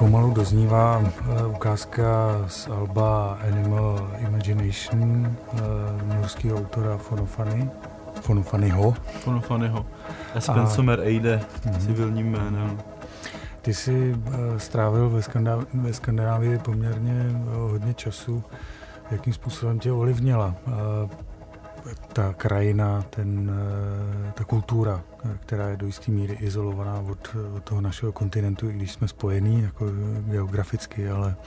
pomalu doznívá ukázka z alba Animal Imagination newyorského autora Fonofanyho. Spencer Eide, civilním jménem. Ty jsi strávil ve Skandinávii poměrně hodně času. Jakým způsobem tě ovlivnila ta krajina, ta kultura, která je do jisté míry izolovaná od toho našeho kontinentu, i když jsme spojení jako geograficky, ale...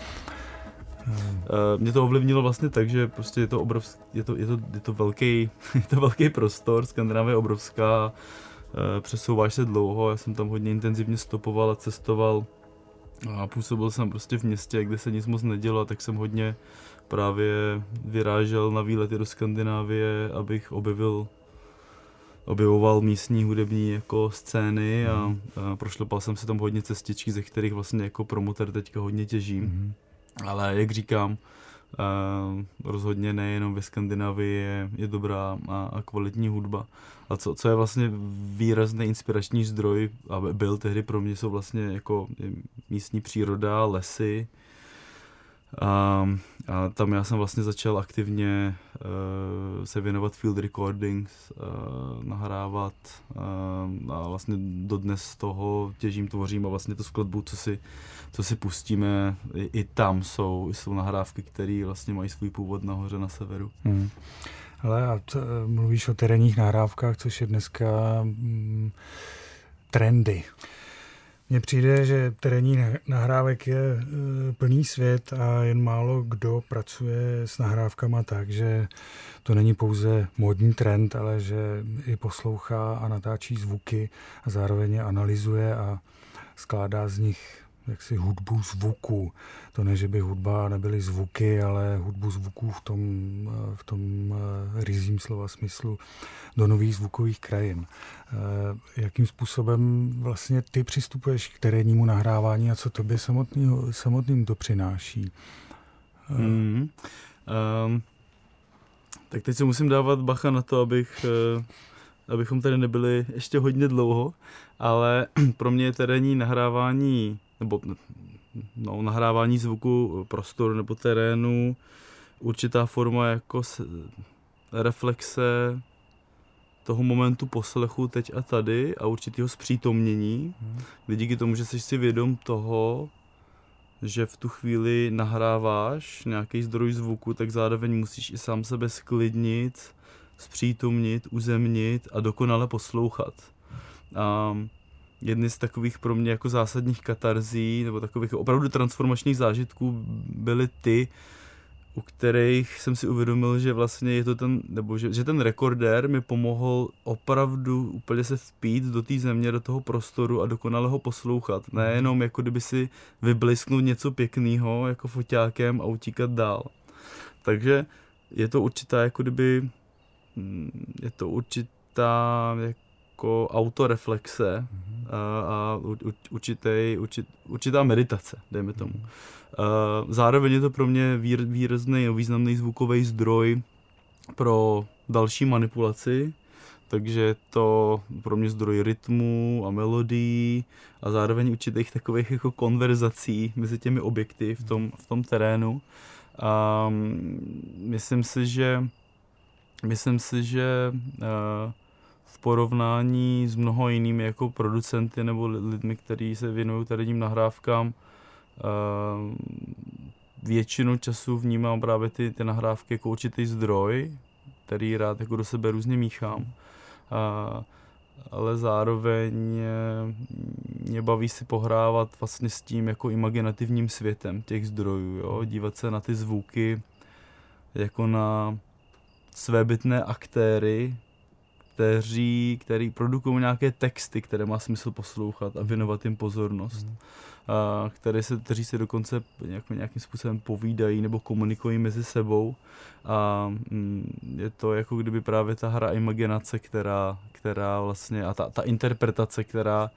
Mě to ovlivnilo vlastně tak, že prostě je to velký prostor, Skandinávie je obrovská, přesouváš se dlouho, já jsem tam hodně intenzivně stopoval a cestoval a působil jsem prostě v městě, kde se nic moc nedělo, tak jsem hodně právě vyrážel na výlety do Skandinávie, abych objevoval místní hudební jako scény a prošlapal jsem se tam hodně cestičky, ze kterých vlastně jako promotor teďka hodně těžím. Ale jak říkám, rozhodně nejenom ve Skandinávii je dobrá a kvalitní hudba. A co je vlastně výrazný inspirační zdroj, a byl tehdy pro mě, jsou vlastně jako místní příroda, lesy. A tam já jsem vlastně začal aktivně se věnovat field recordings, nahrávat a vlastně dodnes z toho těžím, tvořím a vlastně tu skladbu, co si pustíme, i tam jsou nahrávky, které vlastně mají svůj původ nahoře na severu. Ale a mluvíš o terénních nahrávkách, což je dneska trendy. Mně přijde, že terénní nahrávek je plný svět a jen málo kdo pracuje s nahrávkama tak, že to není pouze módní trend, ale že i poslouchá a natáčí zvuky a zároveň je analyzuje a skládá z nich jaksi hudbu zvuků. To ne, že by hudba nebyly zvuky, ale hudbu zvuků v tom ryzím slova smyslu do nových zvukových krajin. Jakým způsobem vlastně ty přistupuješ k terénnímu nahrávání a co tobě samotným to přináší? Tak teď si musím dávat bacha na to, abychom tady nebyli ještě hodně dlouho, ale pro mě je terénní nahrávání nebo nahrávání zvuku prostoru nebo terénu určitá forma jako reflexe toho momentu poslechu teď a tady a určitého zpřítomnění, kdy díky tomu, že jsi si vědom toho, že v tu chvíli nahráváš nějaký zdroj zvuku, tak zároveň musíš i sám sebe sklidnit, zpřítomnit, uzemnit a dokonale poslouchat. A jedny z takových pro mě jako zásadních katarzí nebo takových opravdu transformačních zážitků byly ty, u kterých jsem si uvědomil, že vlastně je to že ten rekordér mi pomohl opravdu úplně se vpít do té země, do toho prostoru a dokonale ho poslouchat. Nejenom jako kdyby si vyblisknout něco pěkného jako foťákem a utíkat dál. Takže je to určitá jako autoreflexe a určitá meditace, dejme tomu. Zároveň je to pro mě výrazný a významný zvukový zdroj pro další manipulaci, takže je to pro mě zdroj rytmu a melodií a zároveň určitých takových jako konverzací mezi těmi objekty v tom terénu. A myslím si, že v porovnání s mnoho jinými jako producenty nebo lidmi, kteří se věnují terénním nahrávkám, většinu času vnímám právě ty nahrávky jako určitý zdroj, který rád jako do sebe různě míchám, ale zároveň mě baví si pohrávat vlastně s tím jako imaginativním světem těch zdrojů, jo? Dívat se na ty zvuky jako na svébytné aktéry, který produkují nějaké texty, které má smysl poslouchat a věnovat jim pozornost. Kteří se dokonce nějakým způsobem povídají nebo komunikují mezi sebou. A je to jako kdyby právě ta hra imaginace, která vlastně, a ta interpretace, která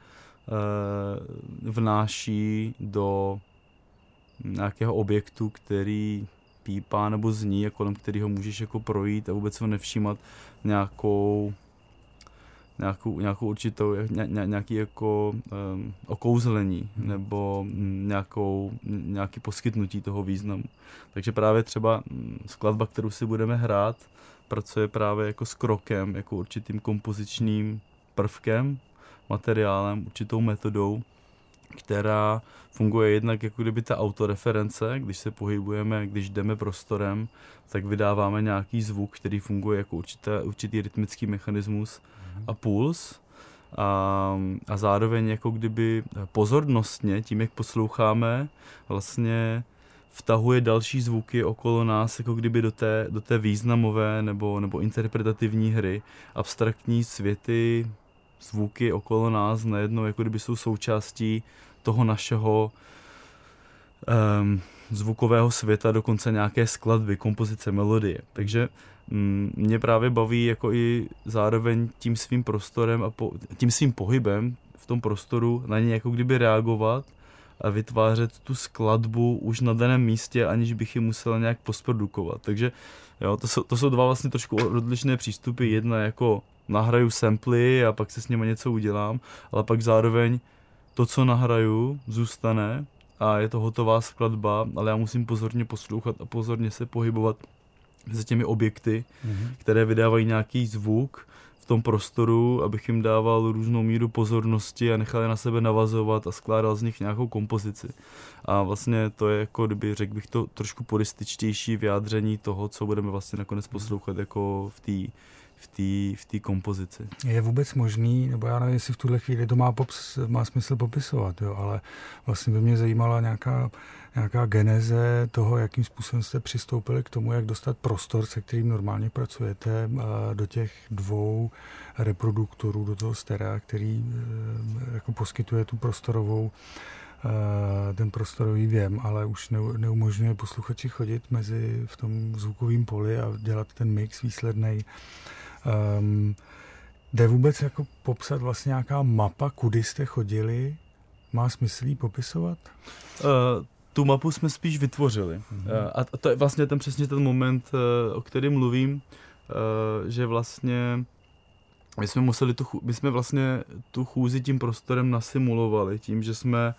vnáší do nějakého objektu, který pípá nebo zní a kolem kterého můžeš jako projít a vůbec ho nevšímat nějakou určitou, nějaký jako okouzlení nebo nějaký poskytnutí toho významu. Takže právě třeba skladba, kterou si budeme hrát, pracuje právě jako s krokem, jako určitým kompozičním prvkem, materiálem, určitou metodou, která funguje jednak jako kdyby ta autoreference, když se pohybujeme, když jdeme prostorem, tak vydáváme nějaký zvuk, který funguje jako určitý rytmický mechanismus a puls. A zároveň jako kdyby pozornostně, tím jak posloucháme, vlastně vtahuje další zvuky okolo nás, jako kdyby do té významové nebo interpretativní hry. Abstraktní světy, zvuky okolo nás najednou jako kdyby jsou součástí toho našeho zvukového světa, dokonce nějaké skladby, kompozice, melodie. Takže mě právě baví jako i zároveň tím svým prostorem a tím svým pohybem v tom prostoru na ně jako kdyby reagovat a vytvářet tu skladbu už na daném místě, aniž bych ji musel nějak postprodukovat. Takže jo, to jsou dva vlastně trošku odlišné přístupy. Jedna jako nahraju samply a pak se s nimi něco udělám, ale pak zároveň to, co nahraju, zůstane a je to hotová skladba, ale já musím pozorně poslouchat a pozorně se pohybovat mezi těmi objekty, které vydávají nějaký zvuk v tom prostoru, abych jim dával různou míru pozornosti a nechal je na sebe navazovat a skládal z nich nějakou kompozici. A vlastně to je jako, kdyby řekl bych to trošku purističtější vyjádření toho, co budeme vlastně nakonec poslouchat jako v té kompozici. Je vůbec možný, nebo já nevím, jestli v tuhle chvíli to má smysl popisovat, jo, ale vlastně by mě zajímala nějaká geneze toho, jakým způsobem jste přistoupili k tomu, jak dostat prostor, se kterým normálně pracujete, do těch dvou reproduktorů, do toho sterea, který jako poskytuje tu ten prostorový věm, ale už neumožňuje posluchači chodit v tom zvukovém poli a dělat ten mix výslednej. Jde vůbec jako popsat vlastně nějaká mapa, kudy jste chodili? Má smysl jí popisovat? Tu mapu jsme spíš vytvořili. A to je vlastně přesně ten moment, o kterém mluvím, že vlastně my jsme vlastně tu chůzi tím prostorem nasimulovali, tím, že jsme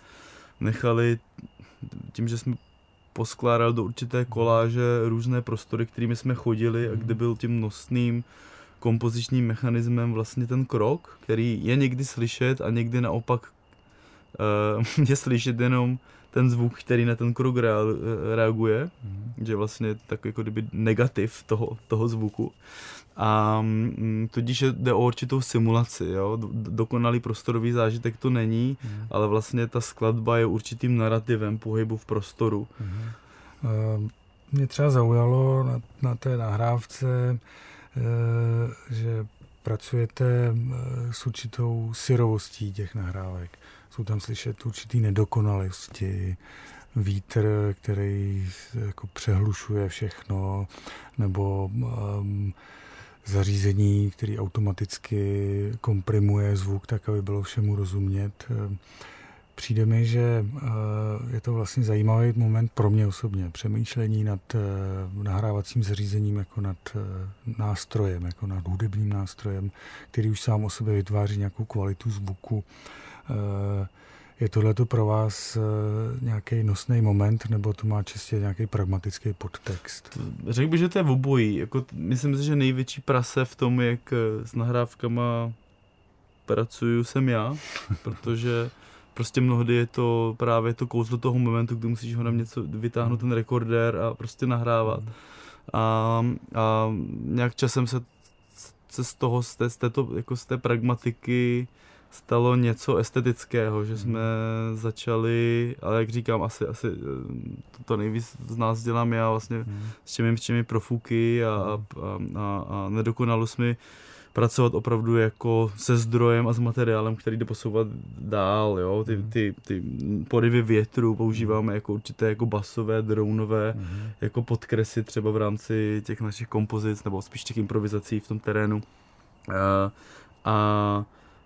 poskládali do určité koláže různé prostory, kterými jsme chodili a kde byl tím nosným kompozičním mechanismem vlastně ten krok, který je někdy slyšet a někdy naopak je slyšet jenom ten zvuk, který na ten krok reaguje, že vlastně tak jako kdyby negativ toho zvuku. A tudíž jde o určitou simulaci, jo? Dokonalý prostorový zážitek to není, ale vlastně ta skladba je určitým narrativem pohybu v prostoru. Mě třeba zaujalo na té nahrávce, že pracujete s určitou syrovostí těch nahrávek. Jsou tam slyšet určitý nedokonalosti, vítr, který jako přehlušuje všechno, nebo zařízení, který automaticky komprimuje zvuk, tak aby bylo všemu rozumět. Přijde mi, že je to vlastně zajímavý moment pro mě osobně. Přemýšlení nad nahrávacím zařízením jako nad nástrojem, jako nad hudebním nástrojem, který už sám o sobě vytváří nějakou kvalitu zvuku. Je tohleto pro vás nějaký nosný moment, nebo to má čistě nějaký pragmatický podtext? Řekl bych, že to je obojí. Jako, myslím si, že největší prase v tom, jak s nahrávkama pracuju, jsem já, protože prostě mnohdy je to právě to kouzlo toho momentu, kdy musíš ho na něco vytáhnout ten rekordér a prostě nahrávat. A nějak časem se z té pragmatiky stalo něco estetického, že jsme začali, ale jak říkám, asi to nejvíc z nás dělám já vlastně s těmi profuky a nedokonalost mi pracovat opravdu jako se zdrojem a s materiálem, který jde posouvat dál, jo, ty porivy větru používáme jako určité jako basové, dronové, jako podkresy třeba v rámci těch našich kompozic, nebo spíš těch improvizací v tom terénu.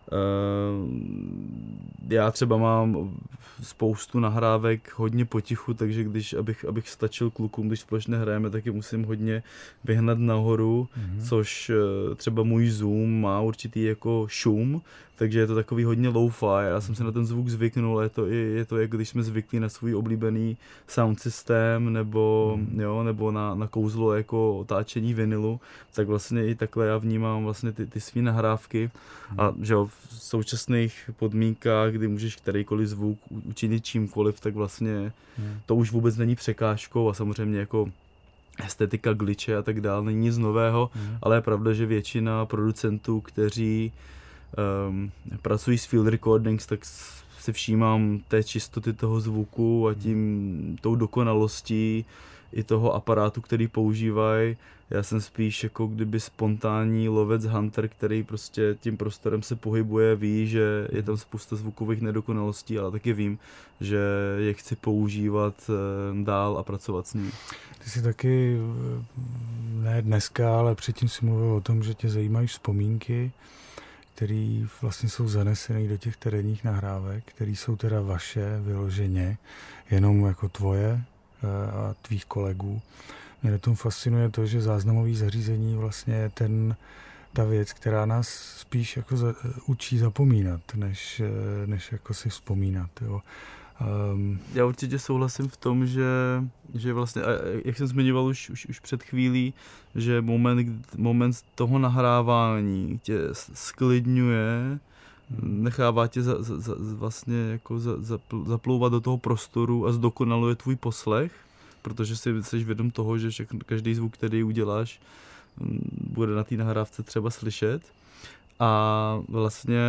Já třeba mám spoustu nahrávek hodně potichu, takže abych stačil klukům, když společně hrajeme, tak je musím hodně vyhnat nahoru, což třeba můj Zoom má určitý jako šum, takže je to takový hodně low-fi. Já jsem se na ten zvuk zvyknul, je to jako když jsme zvyklí na svůj oblíbený sound systém nebo na kouzlo jako otáčení vinilu, tak vlastně i takhle já vnímám vlastně ty svý nahrávky. A že v současných podmínkách, kdy můžeš kterýkoliv zvuk učinit čímkoliv, tak vlastně to už vůbec není překážkou a samozřejmě jako estetika, glitche a tak dále není nic nového, ale je pravda, že většina producentů, kteří pracují s field recordings, tak si všímám té čistoty toho zvuku a tou dokonalostí i toho aparátu, který používají. Já jsem spíš jako kdyby spontánní lovec hunter, který prostě tím prostorem se pohybuje, ví, že je tam spousta zvukových nedokonalostí, ale taky vím, že je chci používat dál a pracovat s ním. Ty jsi taky, ne dneska, ale předtím si mluvil o tom, že tě zajímají vzpomínky, které vlastně jsou zanesené do těch terénních nahrávek, které jsou teda vaše vyloženě, jenom jako tvoje a tvých kolegů. Mě na tom fascinuje to, že záznamový zařízení vlastně je ta věc, která nás spíš jako učí zapomínat, než jako si vzpomínat. Jo. Já určitě souhlasím v tom, že vlastně, jak jsem zmiňoval už před chvílí, že moment toho nahrávání tě sklidňuje, nechává tě vlastně jako zaplouvat do toho prostoru a zdokonaluje tvůj poslech, protože jsi vědom toho, že každý zvuk, který uděláš, bude na té nahrávce třeba slyšet. A vlastně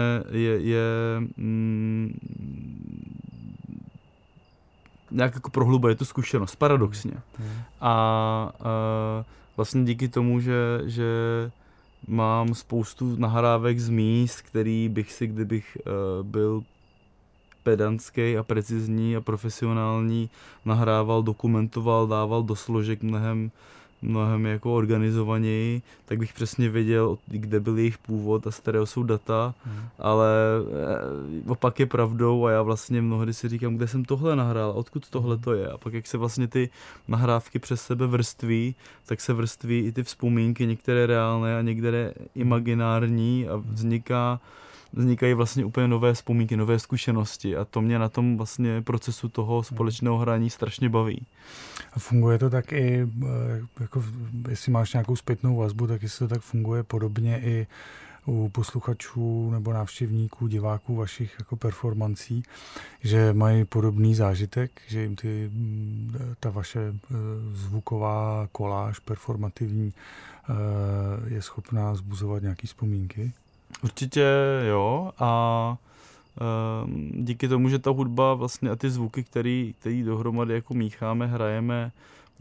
nějak jako prohlubuje tu zkušenost, paradoxně. A vlastně díky tomu, že mám spoustu nahrávek z míst, který bych si, kdybych byl pedantský a precizní a profesionální, nahrával, dokumentoval, dával do složek mnohem jako organizovaněji, tak bych přesně věděl, kde byl jejich původ a z kterého jsou data, ale opak je pravdou a já vlastně mnohdy si říkám, kde jsem tohle nahrál, odkud tohle to je. A pak jak se vlastně ty nahrávky přes sebe vrství, tak se vrství i ty vzpomínky, některé reálné a některé imaginární a vznikají vlastně úplně nové vzpomínky, nové zkušenosti a to mě na tom vlastně procesu toho společného hraní strašně baví. A funguje to tak i, jako jestli máš nějakou zpětnou vazbu, tak jestli to tak funguje podobně i u posluchačů nebo návštěvníků, diváků vašich jako performancí, že mají podobný zážitek, že jim ta vaše zvuková koláž performativní je schopná vzbuzovat nějaký vzpomínky? Určitě jo a díky tomu, že ta hudba vlastně a ty zvuky, který dohromady jako mícháme, hrajeme,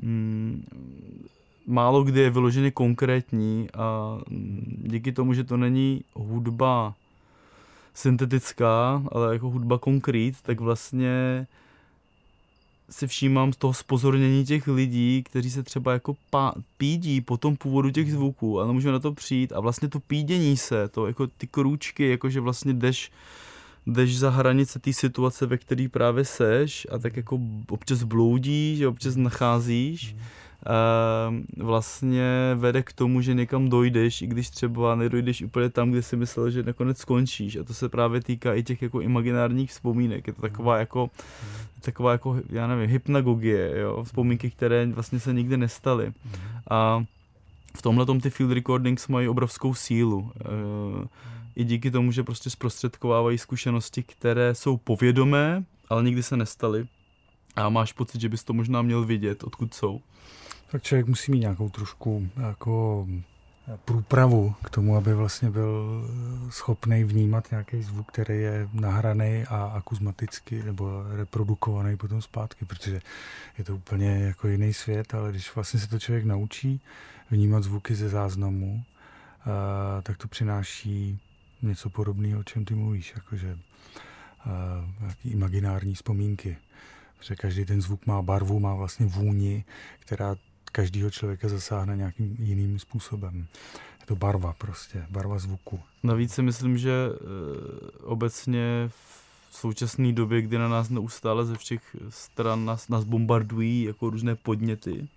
málo kdy je vyloženě konkrétní a díky tomu, že to není hudba syntetická, ale jako hudba konkrét, tak vlastně si všímám z toho zpozornění těch lidí, kteří se třeba jako pídí po tom původu těch zvuků a nemůžu na to přijít a vlastně to pídění se, to jako ty krůčky, jakože vlastně jdeš za hranice té situace, ve které právě seš a tak jako občas bloudíš, občas nacházíš, vlastně vede k tomu, že někam dojdeš, i když třeba nedojdeš úplně tam, kde si myslel, že nakonec skončíš. A to se právě týká i těch jako imaginárních vzpomínek. Je to taková jako já nevím, hypnagogie, jo? Vzpomínky, které vlastně se nikdy nestaly. A v tomhletom ty field recordings mají obrovskou sílu. I díky tomu, že prostě zprostředkovávají zkušenosti, které jsou povědomé, ale nikdy se nestaly. A máš pocit, že bys to možná měl vidět, odkud jsou. Tak člověk musí mít nějakou trošku jako průpravu k tomu, aby vlastně byl schopný vnímat nějaký zvuk, který je nahraný a akusmaticky nebo reprodukovaný potom zpátky, protože je to úplně jako jiný svět, ale když vlastně se to člověk naučí vnímat zvuky ze záznamu, tak to přináší něco podobného, o čem ty mluvíš, jakože nějaký imaginární vzpomínky. Protože každý ten zvuk má barvu, má vlastně vůni, která každýho člověka zasáhne nějakým jiným způsobem. Je to barva prostě, barva zvuku. Navíc si myslím, že obecně v současné době, kdy na nás neustále ze všech stran nás bombardují jako různé podněty,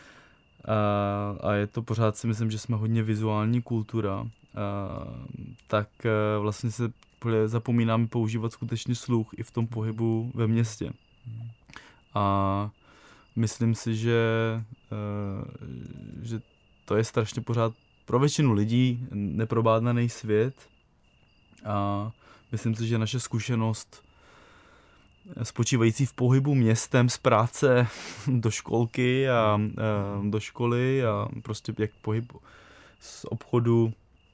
a je to pořád, si myslím, že jsme hodně vizuální kultura, tak vlastně se zapomínáme používat skutečně sluch i v tom pohybu ve městě. A myslím si, že to je strašně pořád pro většinu lidí neprobádaný svět a myslím si, že naše zkušenost spočívající v pohybu městem z práce do školky a do školy a prostě jak pohyb z obchodu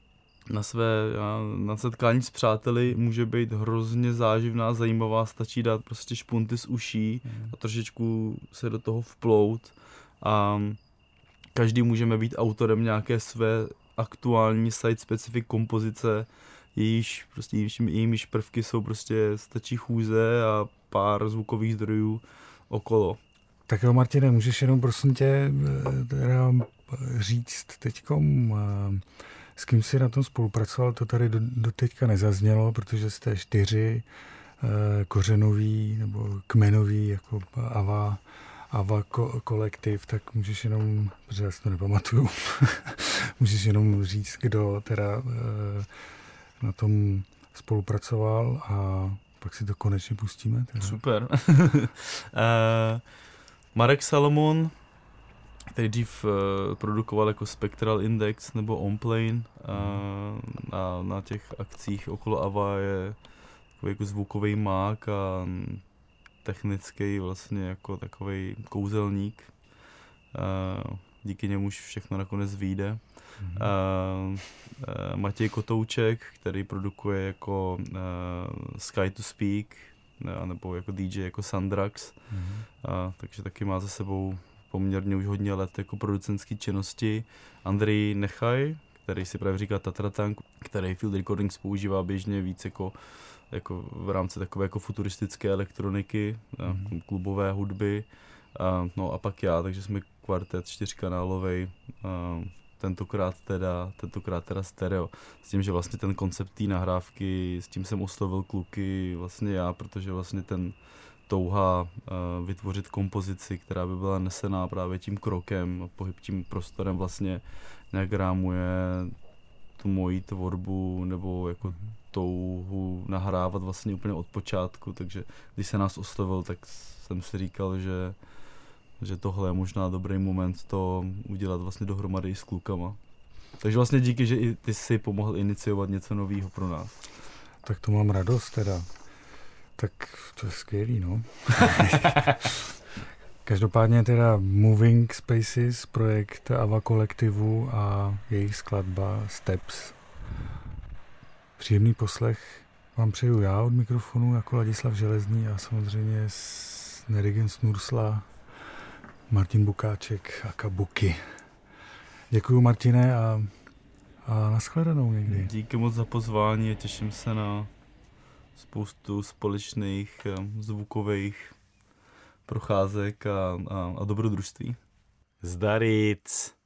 na setkání s přáteli může být hrozně záživná, zajímavá, stačí dát prostě špunty z uší a trošičku se do toho vplout a každý můžeme být autorem nějaké své aktuální site-specific kompozice, jejímiž prvky jsou prostě stačí chůze a pár zvukových zdrojů okolo. Tak jo, Martine, můžeš jenom prosím tě říct teďkom, s kým jsi na tom spolupracoval, to tady do teďka nezaznělo, protože jste 4 kořenový nebo kmenový jako AVA kolektiv, tak můžeš jenom, protože já si to nepamatuju, můžeš jenom říct, kdo teda na tom spolupracoval a pak si to konečně pustíme. Teda. Super. Marek Salomon, který dřív produkoval jako Spectral Index nebo Onplane a na těch akcích okolo AVA je takový jako zvukový mák a technický vlastně jako takovej kouzelník. Díky němuž všechno nakonec vyjde. Matěj Kotouček, který produkuje jako Sky to Speak nebo jako DJ jako Sandrax. Takže taky má za sebou poměrně už hodně let jako producentský činnosti. Andrej Nechaj, který si právě říká Tatratank, který Field Recordings používá běžně víc jako v rámci takové jako futuristické elektroniky, klubové hudby. No a pak já, takže jsme kvartet 4kanálovej, tentokrát teda stereo. S tím, že vlastně ten koncept té nahrávky, s tím jsem oslovil kluky vlastně já, protože vlastně ten touha vytvořit kompozici, která by byla nesená právě tím krokem, pohyb tím prostorem vlastně nějak rámuje tu moji tvorbu nebo jako touhu nahrávat vlastně úplně od počátku, takže když se nás oslovil, tak jsem si říkal, že tohle je možná dobrý moment to udělat vlastně dohromady i s klukama. Takže vlastně díky, že i ty jsi pomohl iniciovat něco nového pro nás. Tak to mám radost teda. Tak to je skvělý, no. Každopádně teda Moving Spaces, projekt AVA kolektivu a jejich skladba Steps. Příjemný poslech vám přeju já od mikrofonu jako Ladislav Železný a samozřejmě z Nerigence Nursla Martin Bukáček a Kabuki. Děkuju, Martine, a nashledanou někdy. Díky moc za pozvání a těším se na spoustu společných zvukových procházek a dobrodružství. Zdaric!